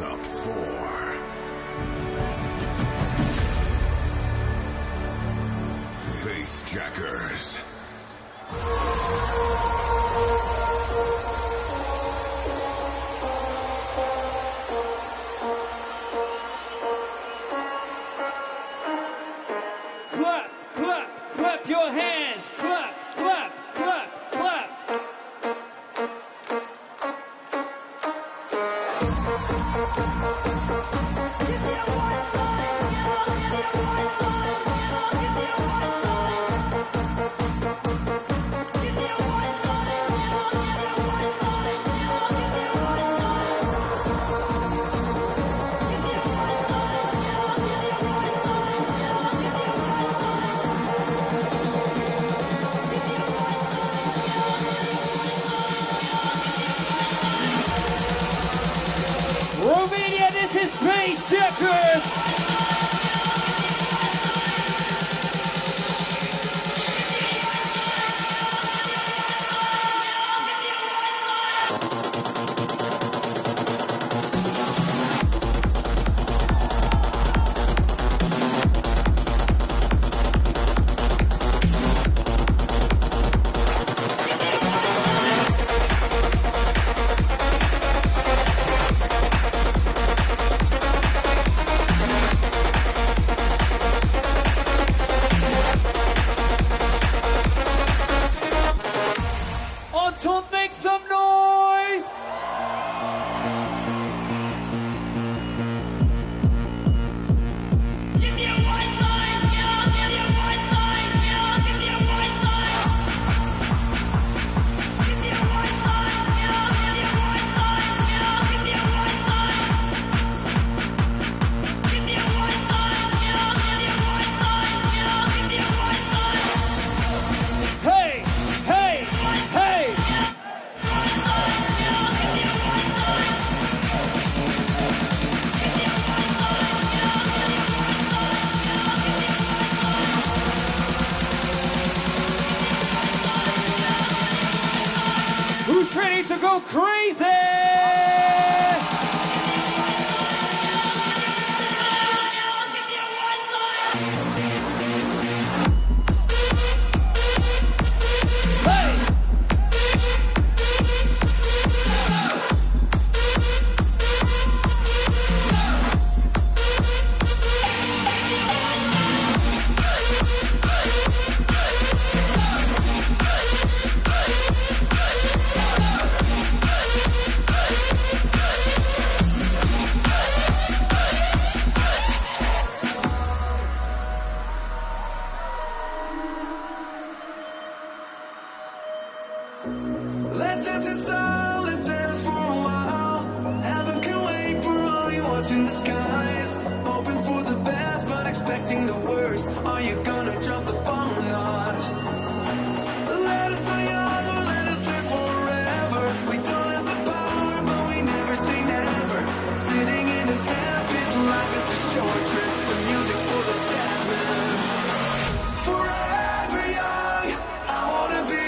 up for Bassjackers. Clap, clap, clap your hands. Clap, clap, clap, clap. Romania, this is Bassjackers. Anton, make some noise! Give me a white line, yeah, give me a white line, yeah, give me a white line. Give me a white line, yeah, give me a white line, yeah, give me a white line. Give me a white line, yeah, give me a white line, yeah, give me a white line. Hey, hey, hey! Who's ready to go crazy? Hey! Let's dance in style, let's dance for a while. Heaven can wait for only what's in the skies. Hoping for the best, but expecting the worst. Are you gonna drop the bomb or not? Let us die young or let us live forever. We don't have the power, but we never say never. Sitting in a sandpit, life is a short trip. The music's for the seven. Forever young, I wanna be.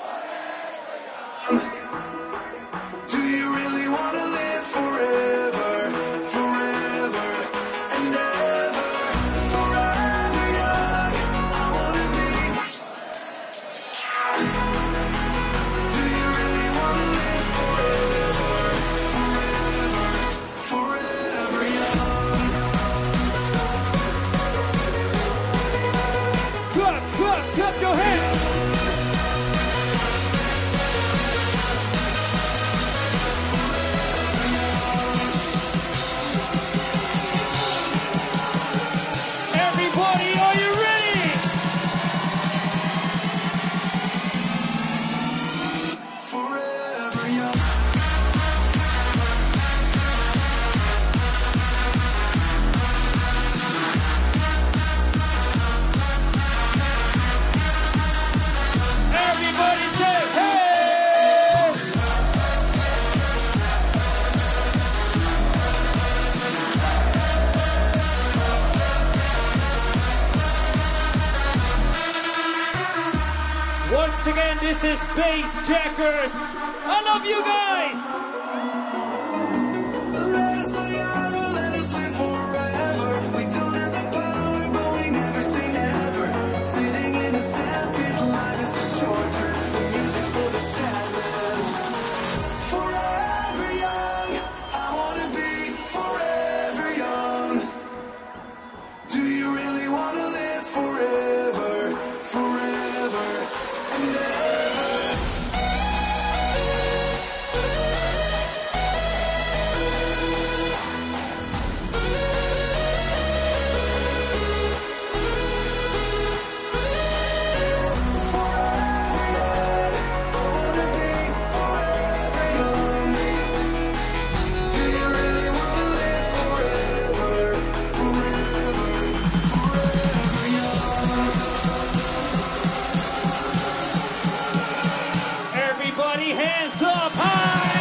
Do you really wanna live forever, forever and ever? Forever young, I wanna be. Do you really wanna live forever, forever, forever young? Clap, clap, clap your hands! Everybody, are you ready? Forever young. Everybody say hey! Once again, this is Bassjackers. I love you guys! Let us die Everybody hands up high.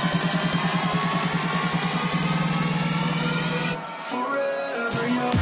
Forever young.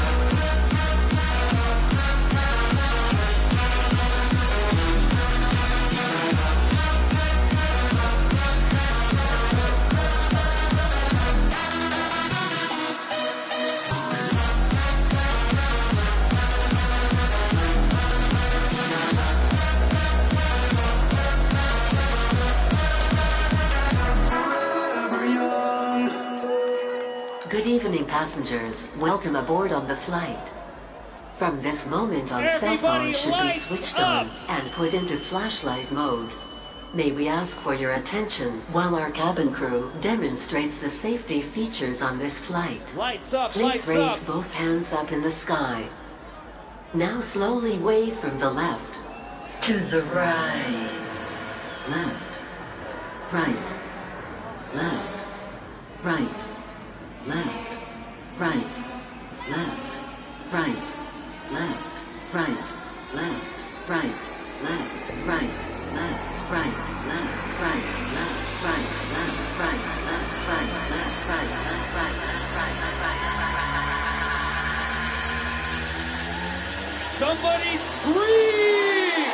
Forever young. Good evening, passengers. Welcome aboard on the flight. From this moment on, cell Everybody phones should be lights switched up. on and put into flashlight mode. May we ask for your attention while our cabin crew demonstrates the safety features on this flight. Lights up, Please lights raise up. both hands up in the sky. Now slowly wave from the left to the right. Left. Right. Left. Right. Left. Right. Left. Right. Left. Right. Left. Right. Left. Right. Left. Right. Left. Right. Left. Right. Left. Right. Left. Right. Left. Right. Left. Right. Left. Right. Left. Right. Somebody scream!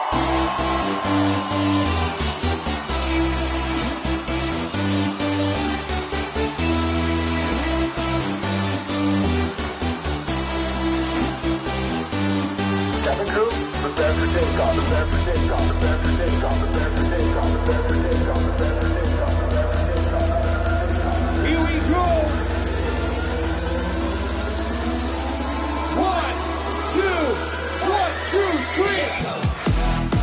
Cabin crew, prepare for takeoff, prepare for takeoff, prepare for takeoff, prepare for takeoff, prepare for takeoff, prepare for takeoff, prepare for takeoff. Here we go. 1, 2, 1, 2, 3.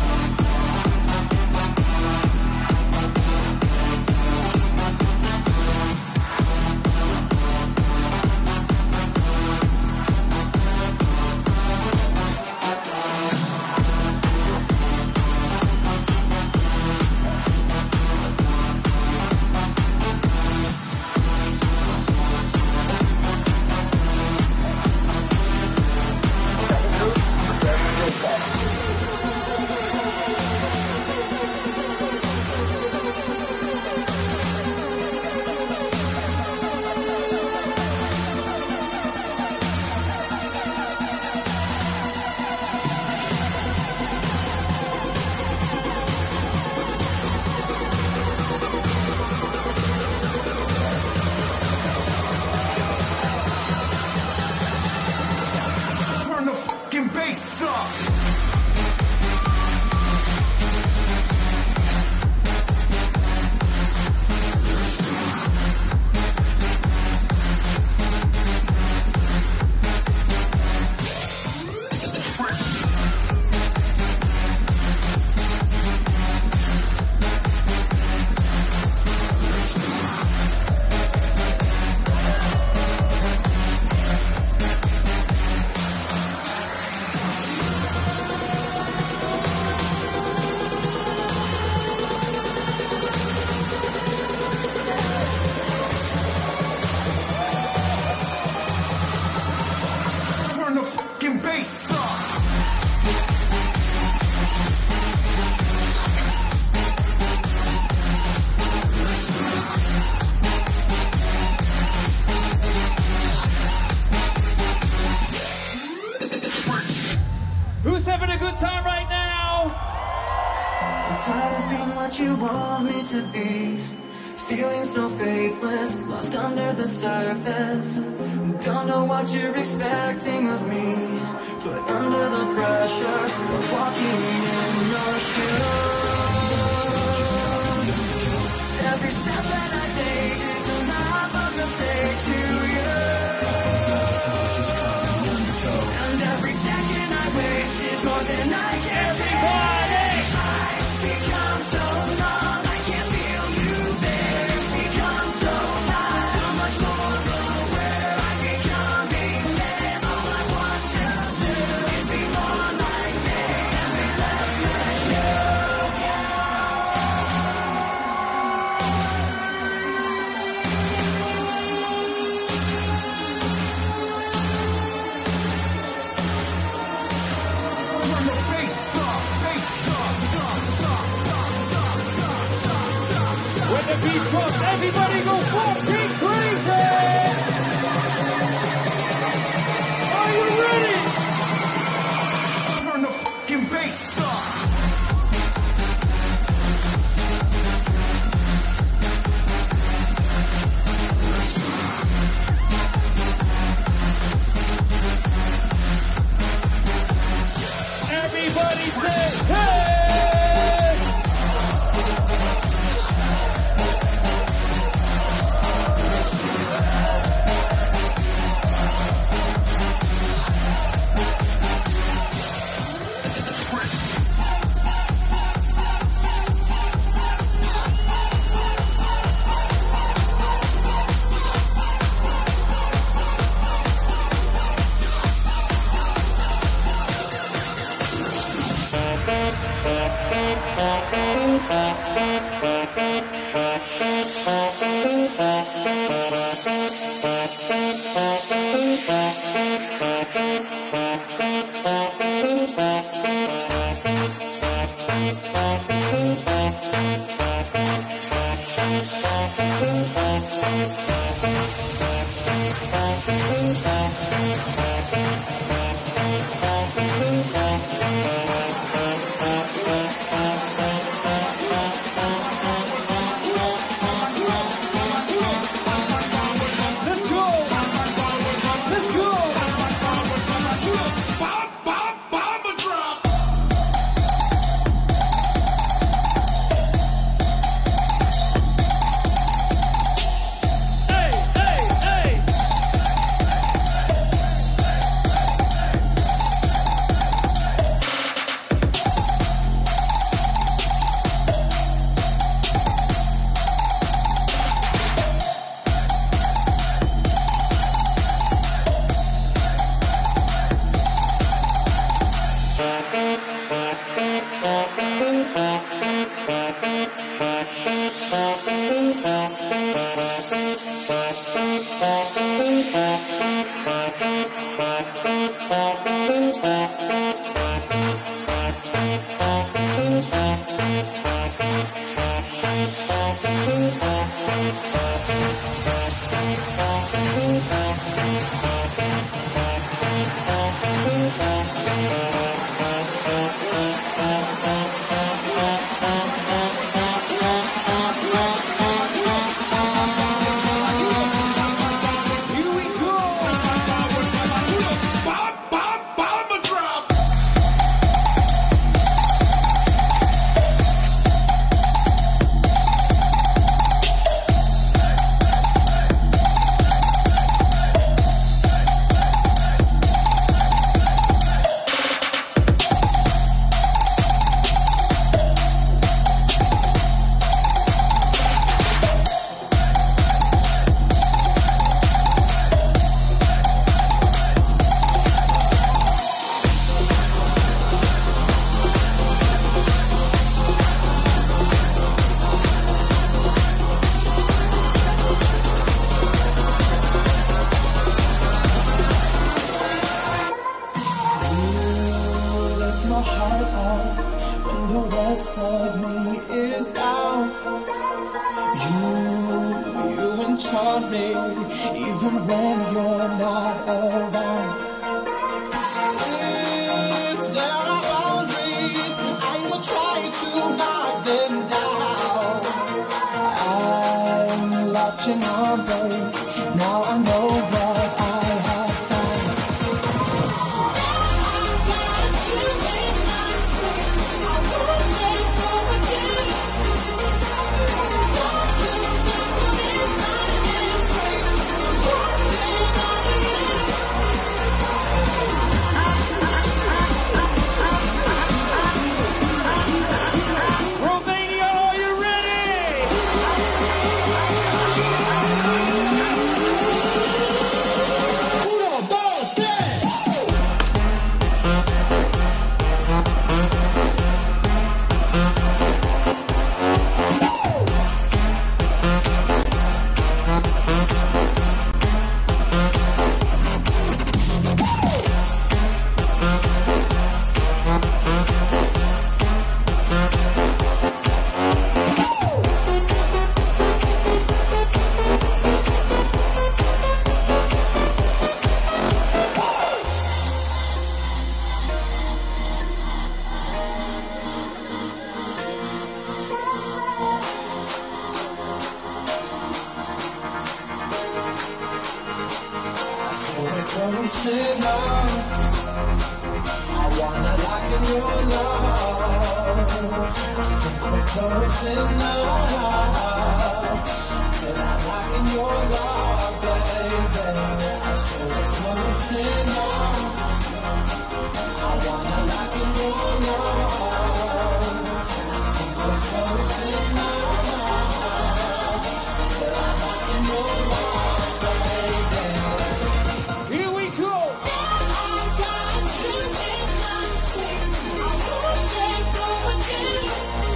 Turn the fucking bass up. Turn the fucking bass up. Who's having a good time right now? I'm tired of being what you want me to be. Feeling so faithless, lost under the surface. Don't know what you're expecting of me. Put under the pressure of walking in your shoes. Every step that I take is a map of mistake to you. And every second I waste is more than I can Everybody! become so numb, I can't feel you there. Become so tired, so much more aware. I'm becoming less. All I want to do is be more like me and be less like you. When the beat drops, everybody go fucking crazy! Are you ready? Turn the fucking bass up. Everybody say, hey! Romania, are you ready? close enough. I wanna lock in your love. I think we're close enough. Till I lock in your love, baby. I feel we're close enough. I wanna lock in your love. I think we're close enough. Till I lock in your love, baby. Here we go. I got you in my space. I won't let go again.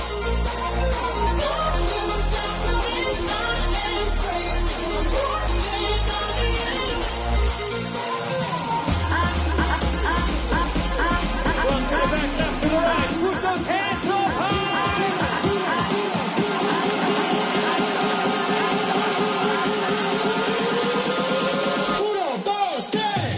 Don't you suffer in my embrace. I'm watching over you. One to the back, left to the right. Put those hands up high. Uno, dos, tres.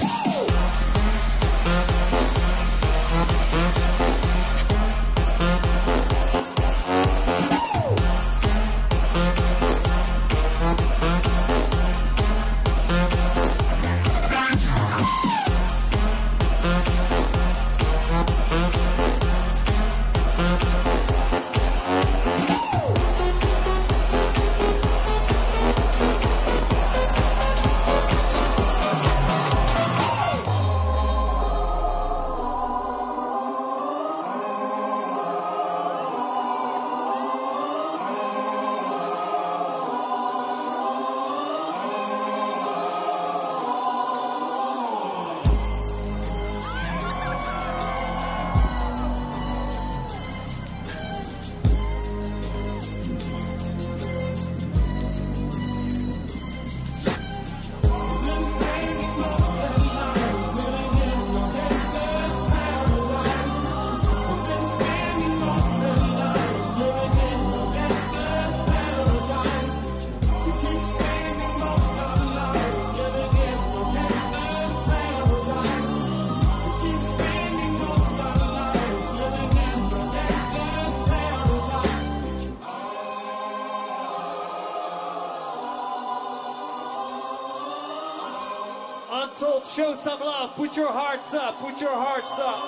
Untold, show some love. Put your hearts up. Put your hearts up.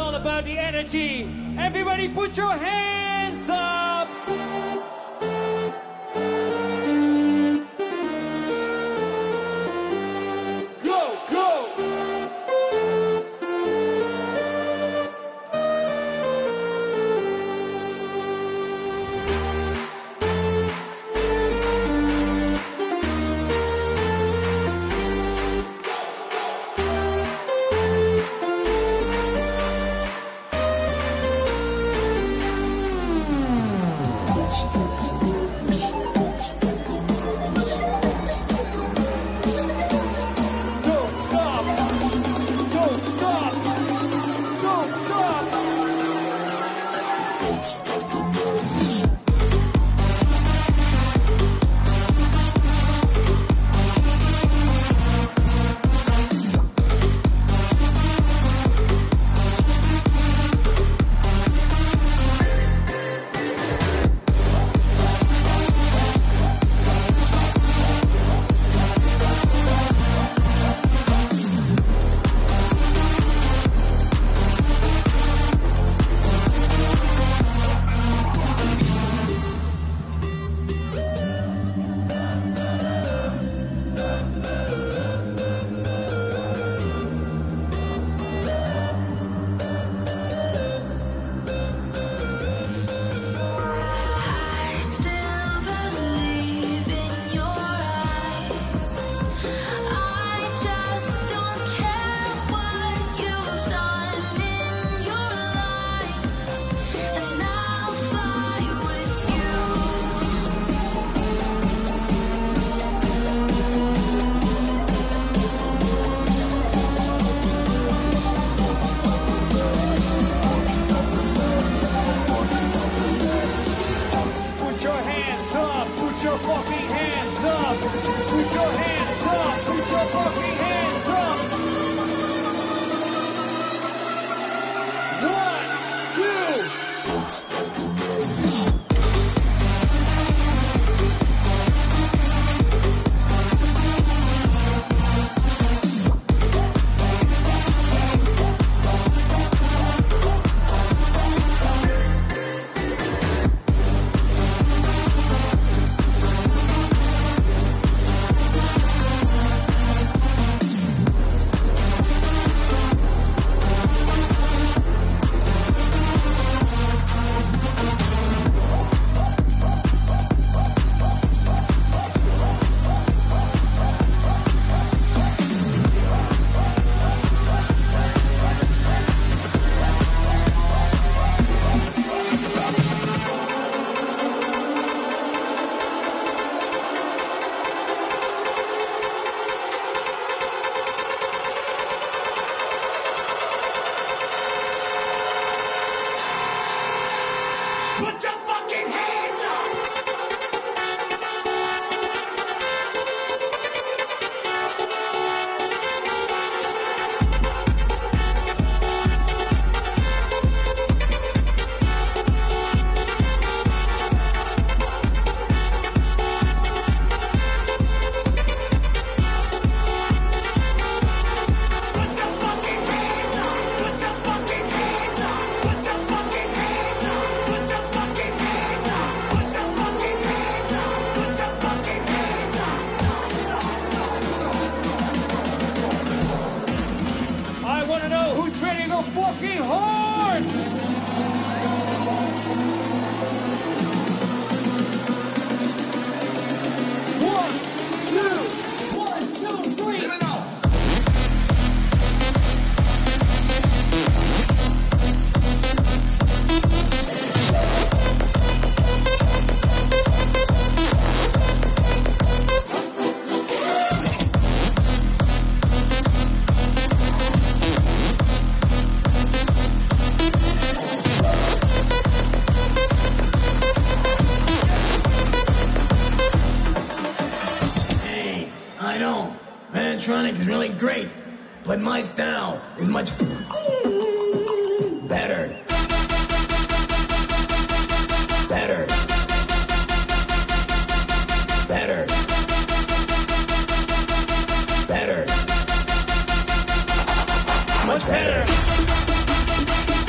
all about the energy. Everybody put your hands up. Go, go. Don't stop. Don't stop. Don't stop. I still believe in your eyes. I just don't care what you've done in your life, and I'll fly with you. Put your hands up. Put your fucking hands up. Put your hands up. Put your fucking hands up. 1, 2. Put your fucking hands up! Put your fucking hands up! Put your fucking hands up! Put your fucking hands up! Put your fucking hands up! Put your fucking hands up! Put your fucking hands up! I want to know who's ready to go fucking hard. One, two. 1, 2, 3. Let me know. Electronic is really great, but my style is much better. Better. Better. Better. Much better.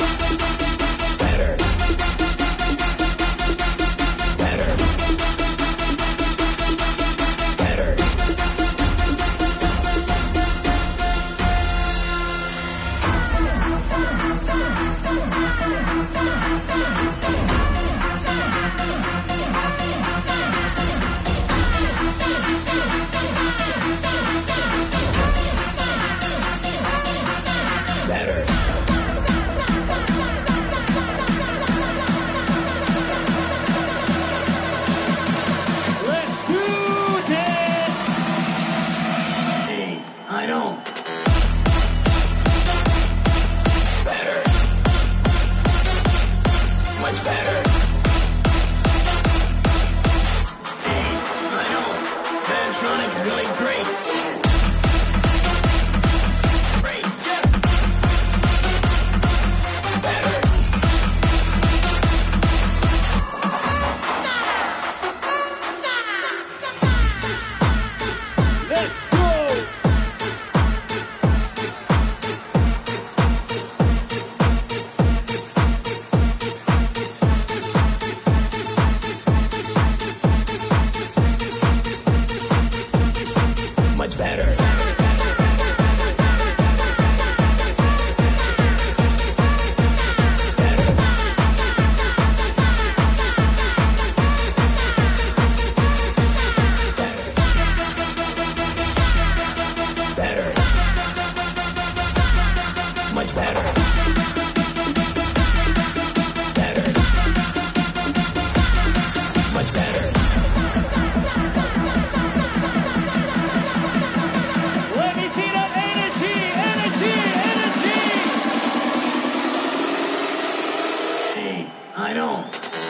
I know.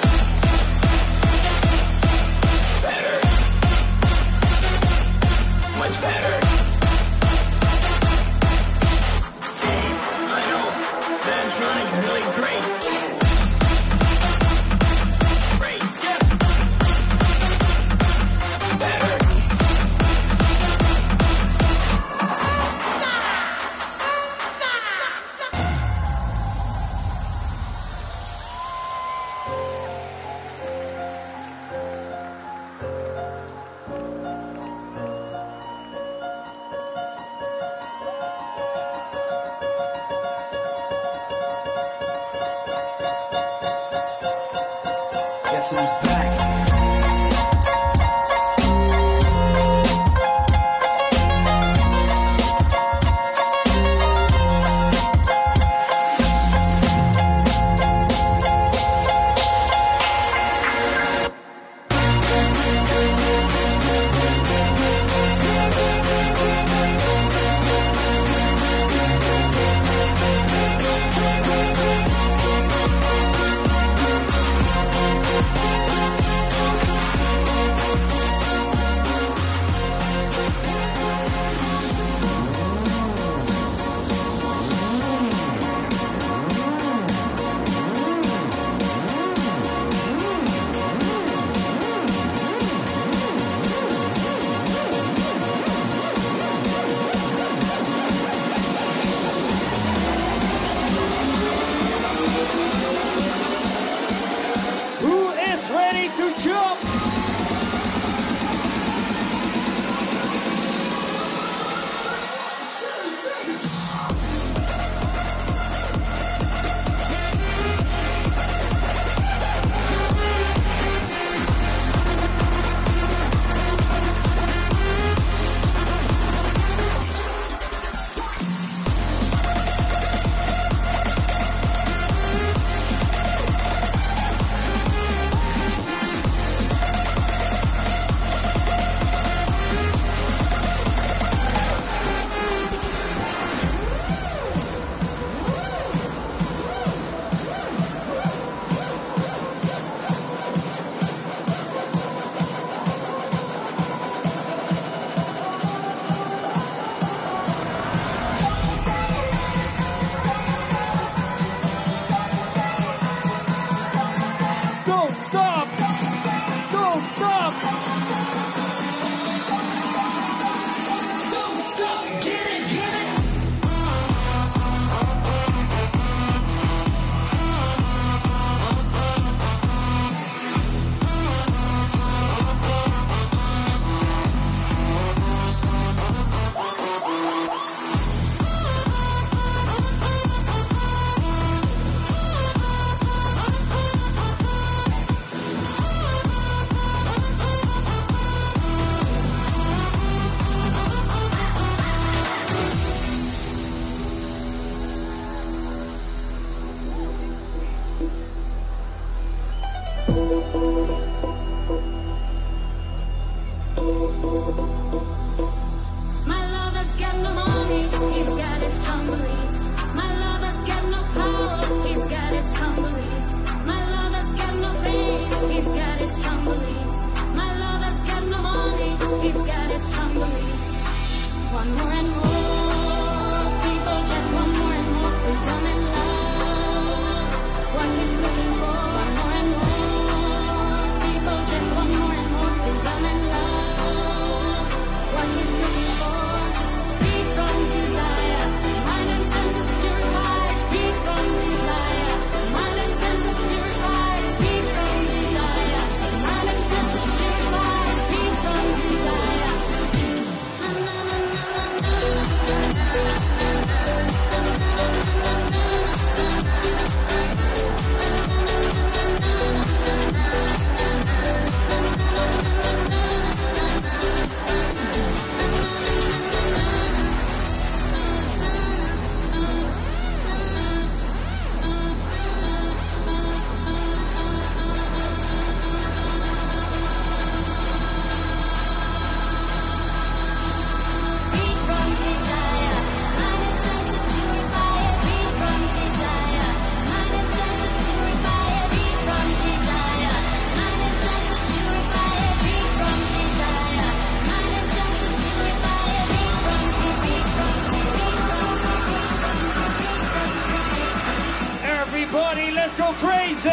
Better. Much better. I know. Ventronic is really great. Great. Better. Guess who's back? Who is ready to jump? Don't stop! Don't stop! Don't stop, get it, get it. My lover's got no money, he's got his strong beliefs. My lover's got no power, he's got his strong beliefs. My lover's got no fame, he's got his strong beliefs. My lover's got no money, he's got his strong beliefs. One more and more, people just want more and more freedom and love. What he's looking for, one more and more, Everybody, let's go crazy!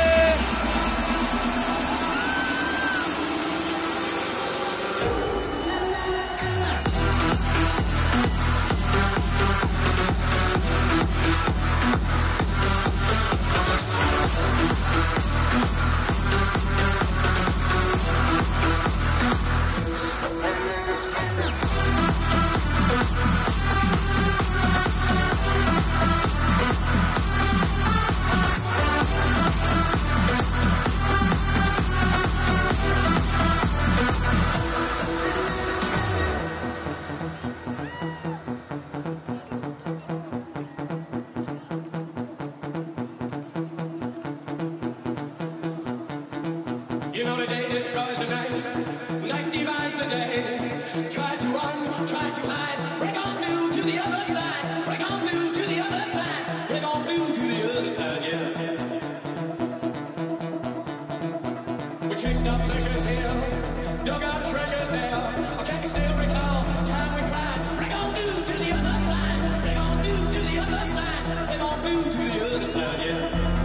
You know the day destroys the night, night divides the day. Try to run, try to hide, break on through to the other side, break on through to the other side, break on through to the other side, yeah. We chased our pleasures here, dug our treasures there. I can still recall time we cried, break on through to the other side, break on through to the other side, break on through to the other side, yeah.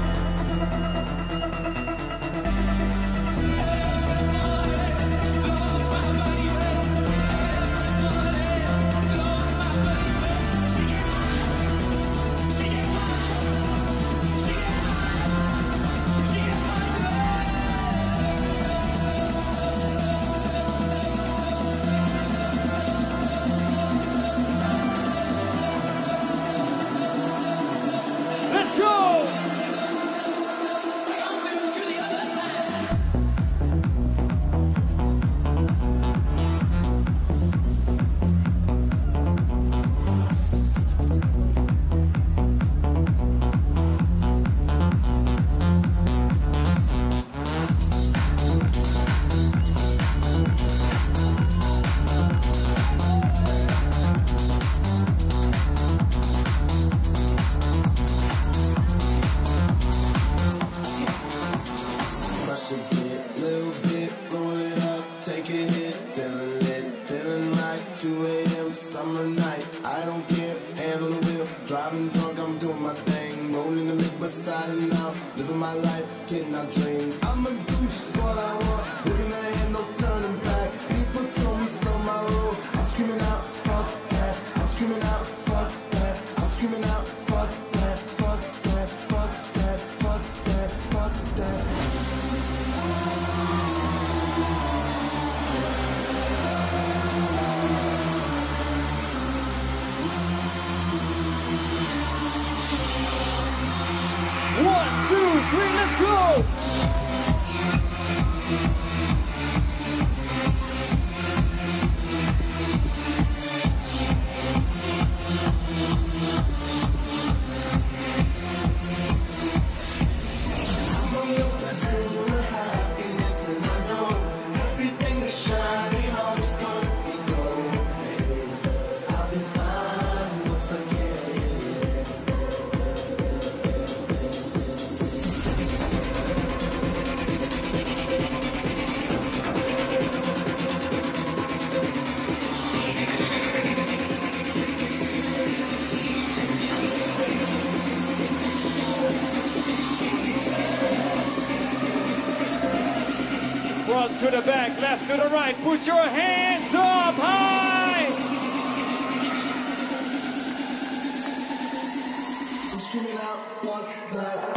Let's go! Crush a bit, little bit, roll it up, take a hit, feeling lit, feeling like 2 a.m. summer night. I don't care, hand on the wheel, driving drunk, I'm doing my thing, rolling the mid beside and out, living my life, getting our dreams. I'ma do just what I want, looking ahead, no turning back. People told me slow my roll, I'm screaming out, fuck that, I'm screaming out, fuck that, I'm screaming out, fuck that, fuck that, fuck that, fuck that, fuck that. One, two, three, let's go! Front to the back, left to the right, put your hands up high! I'm screaming out, fuck that.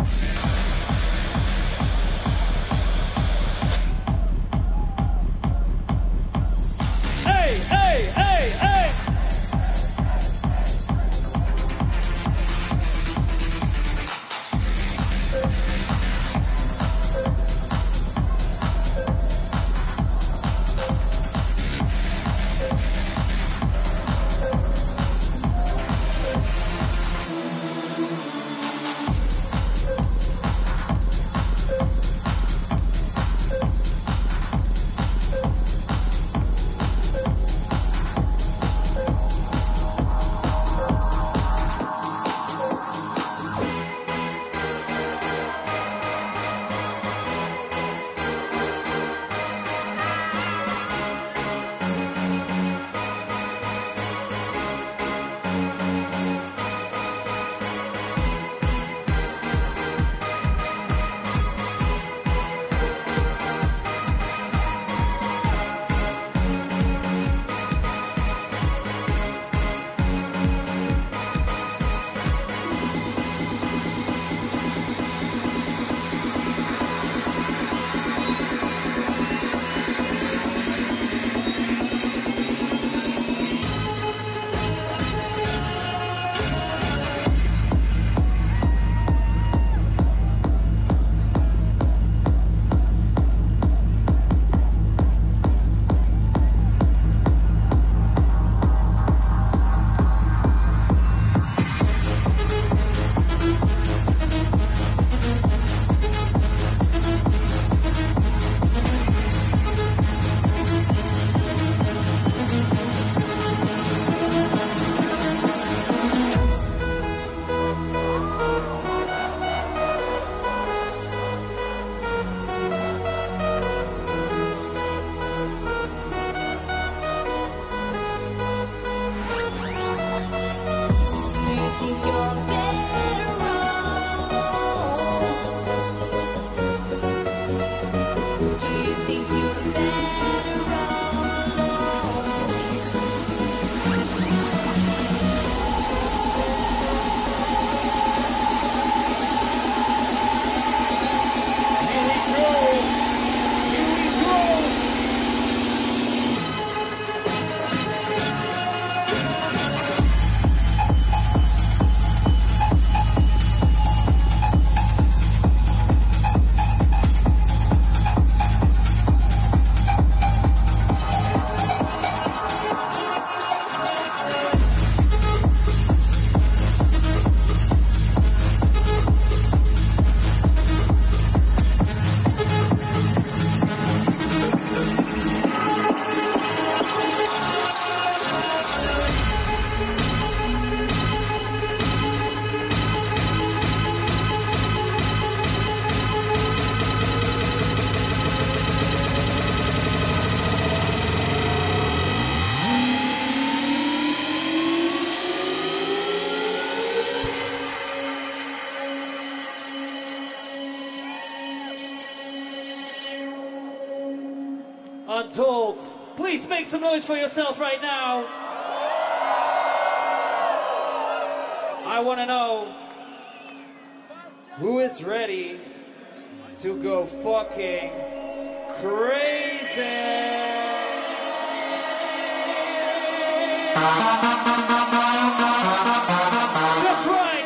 Hey, hey, hey, hey! Untold. Please make some noise for yourself right now. I want to know who is ready to go fucking crazy. That's right.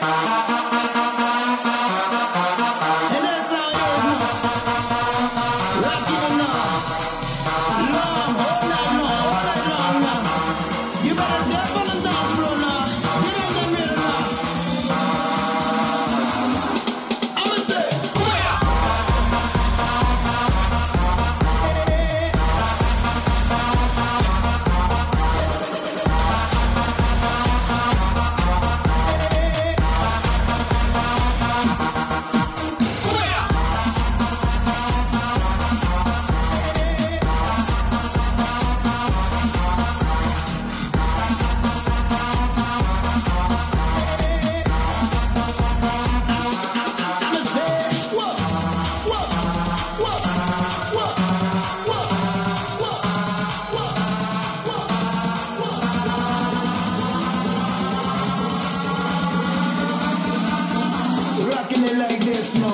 And that's how it is now. Rock it now. Long, all night long now. You better step on the dance floor now. Get on the middle now. I'ma say, rocking it like this now.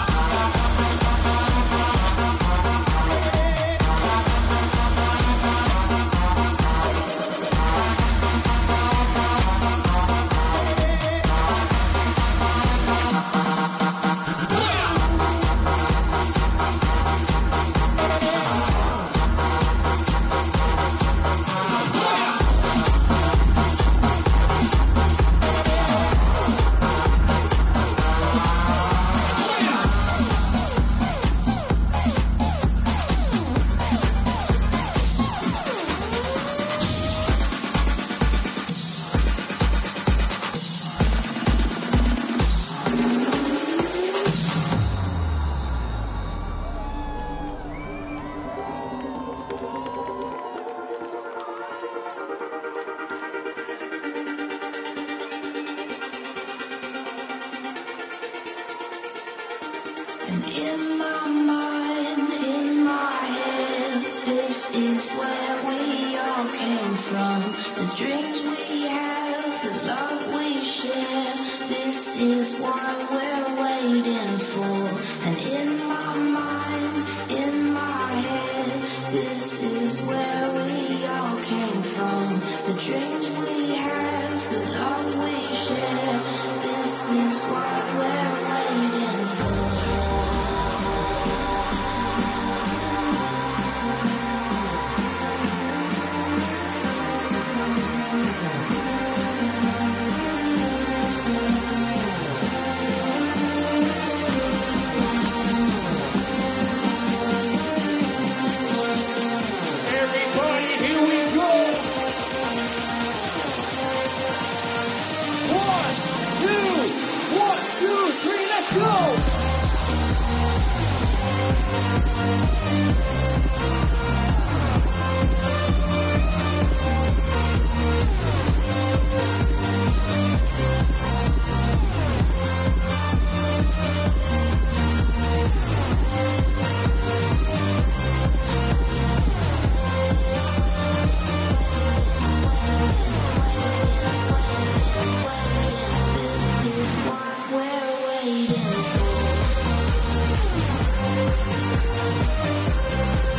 And in my mind, in my head, this is where we all came from. The dreams we have, the love we share, this is what we're waiting for. And in my mind, in my head, this is where we all came from. The dreams we have, the love we share, this is what we're waiting for. Everybody, here we go. 1, 2, 3, let's go. This is what we're waiting for.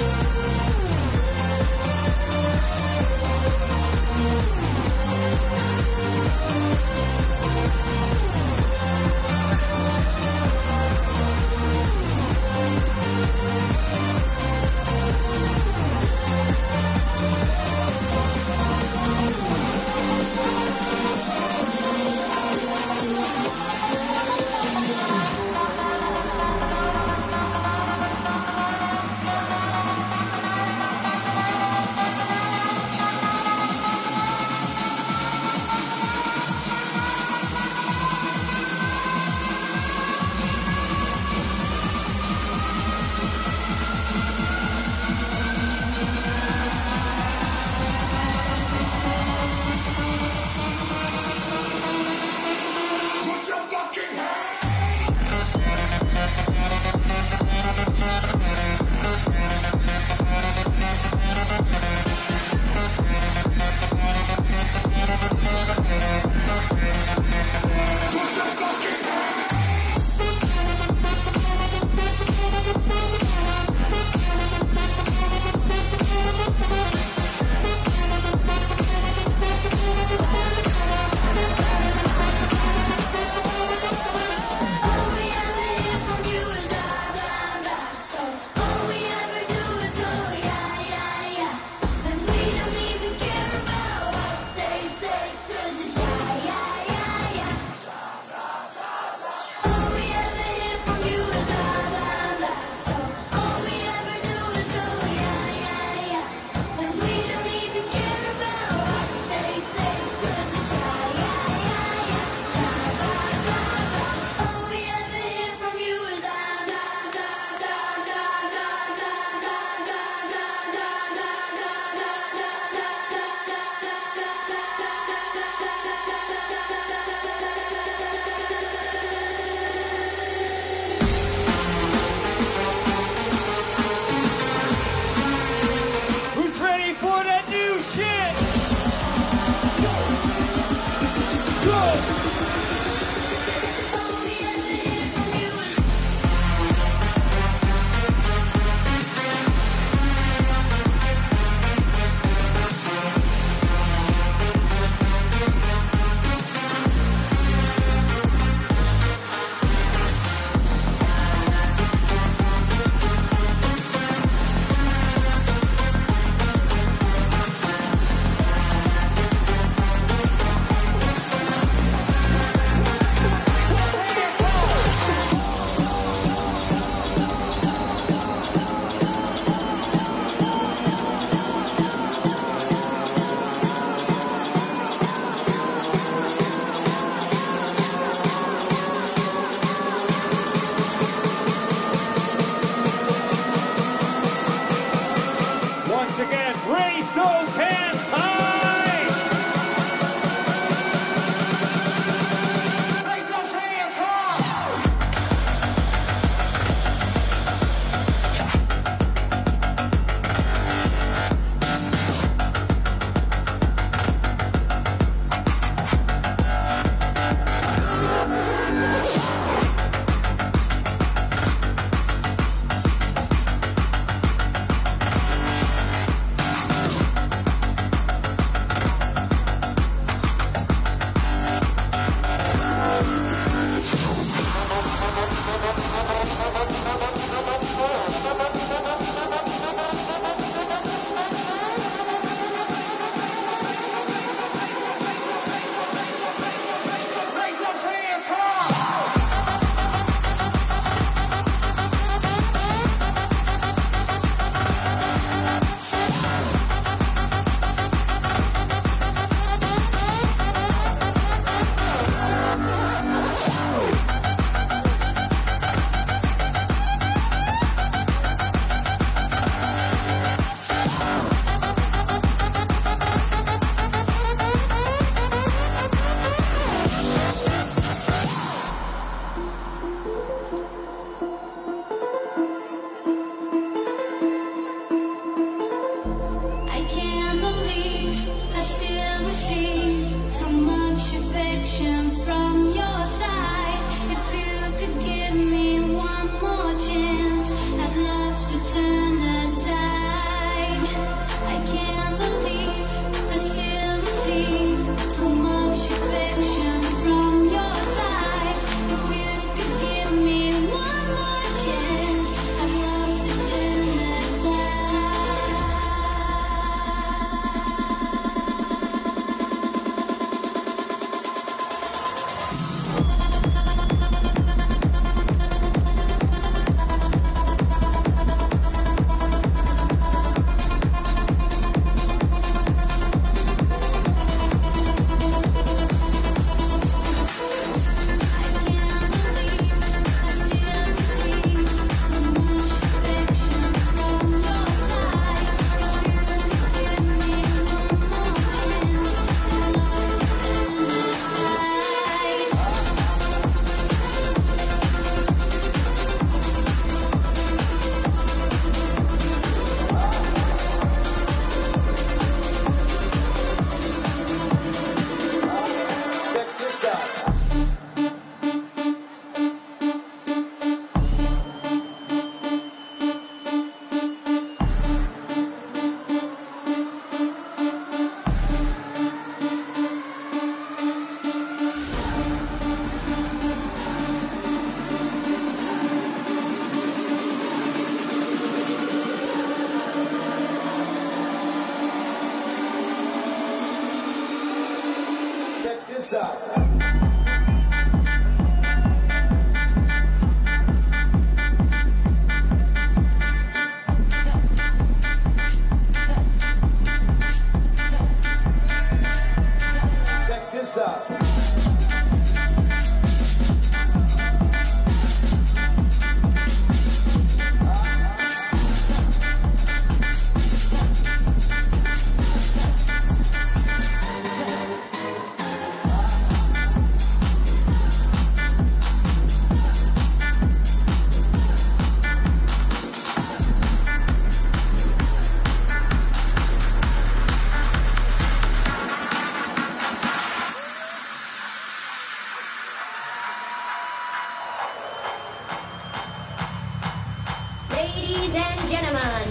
Ladies and gentlemen,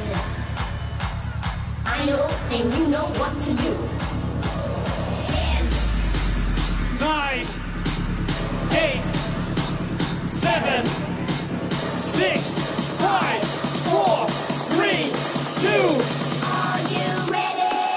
I know and you know what to do. 10, 9, 8, 7, 6, 5, 4, 3, 2. are you ready?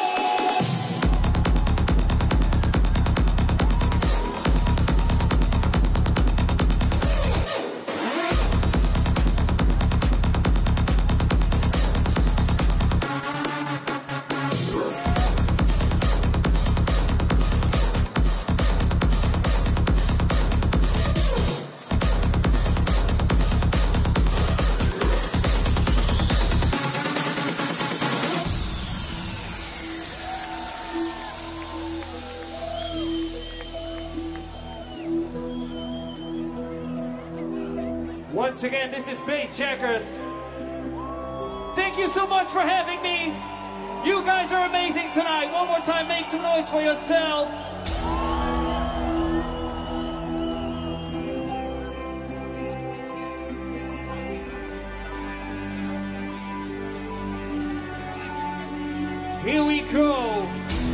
Once again, this is Bass Checkers. Thank you so much for having me. You guys are amazing tonight. One more time, make some noise for yourself. Here we go.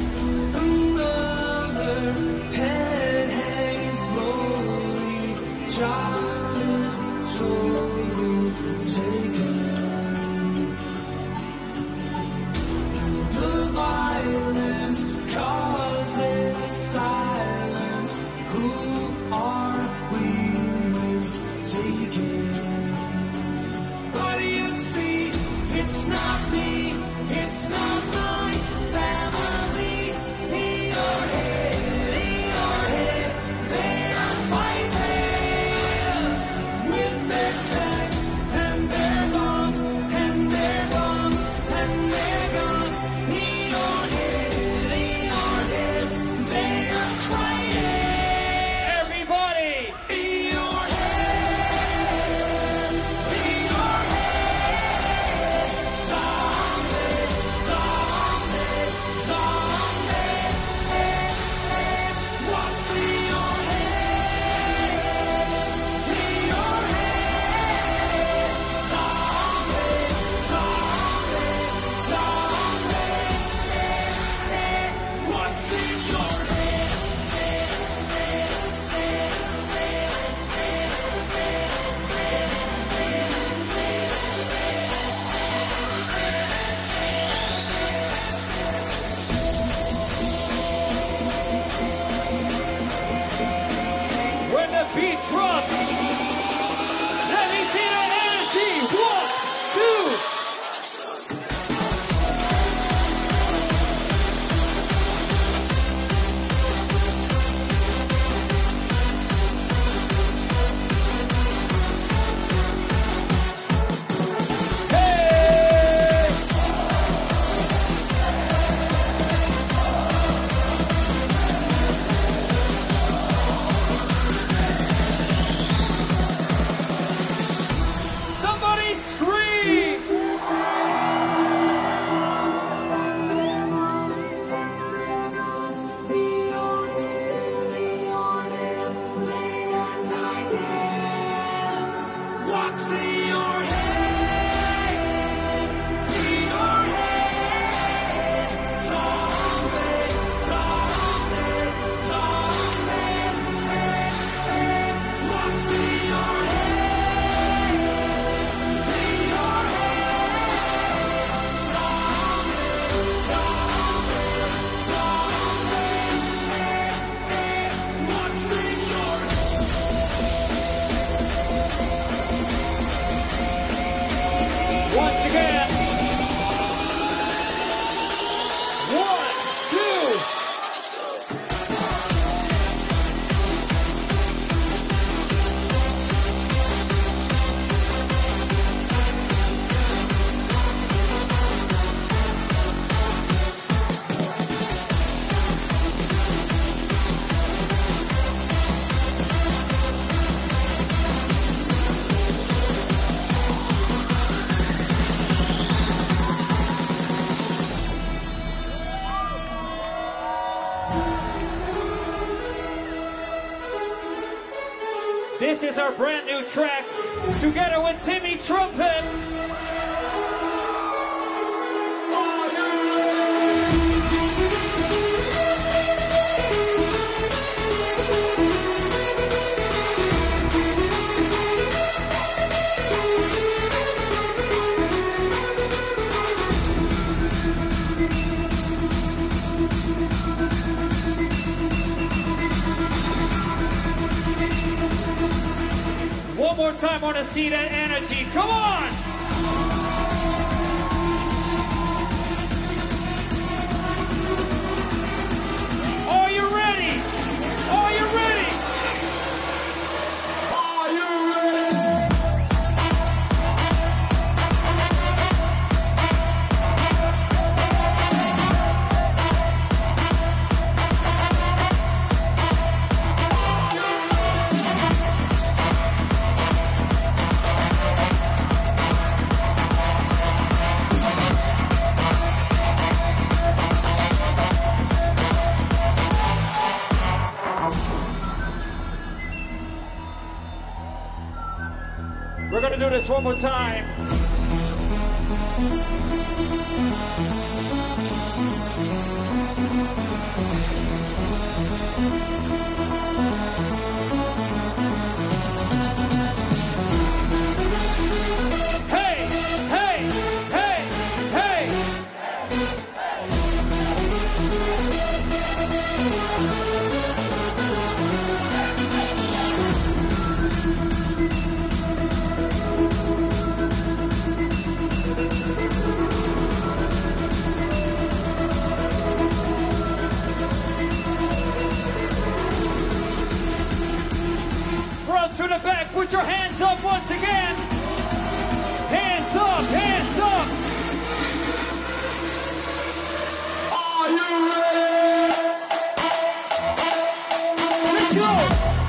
Another head hangs slowly, child slowly taken. The violence causes silence. Who are we mistaken? But you see, it's not me, it's not my family. In your head, they are fighting with their tanks and their bombs and their bombs and their guns. In your head, they are crying. Everybody. In your head, zombie, zombie, zombie. What's in your head? In your head, zombie, zombie, zombie. What's in your When the beat drops, let me see that energy. 1, 2. Hey! Somebody scream! What's in your head? In your head, zombie, zombie, zombie. What's in your head? In your head, zombie, zombie, zombie. What's in your Once again. 1, 2. This is our brand new track together with Timmy Trumpet. see that energy. Come on! Are you ready? Are you ready? Are you ready? We're gonna do this one more time. Hey, hey, hey, hey. Front to the back, put your hands up once again. Hands up, hands up. Are you ready? Let's go.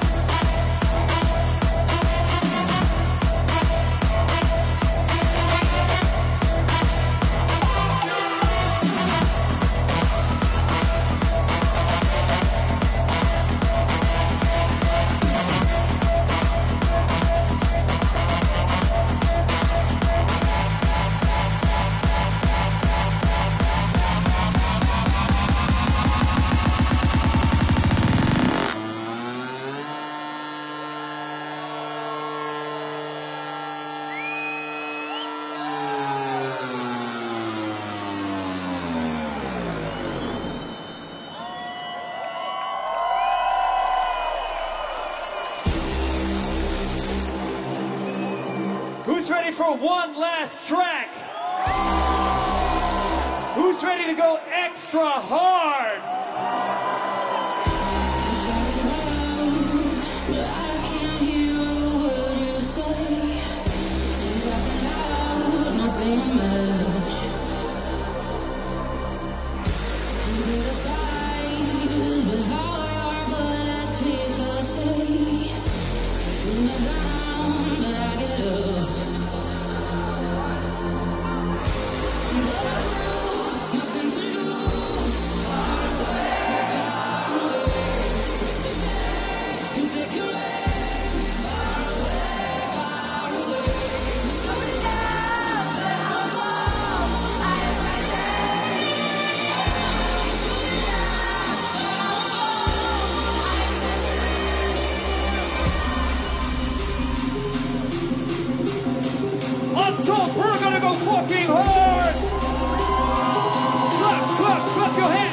Who's ready for one last track? Who's ready to go extra hard? I can't hear a word you say. You're talking loud, not saying much. You criticize with how I are, but that's because they shoot me down, but I get up. Nothing to lose. Far away, far away. Ricochet, you take your aim. Far away, far away. Slow me down, but I won't go. I am Titanic. Shoot me down, but I won't go. I am Titanic. On top, we're gonna go fucking hard. Clap, clap, clap your hands.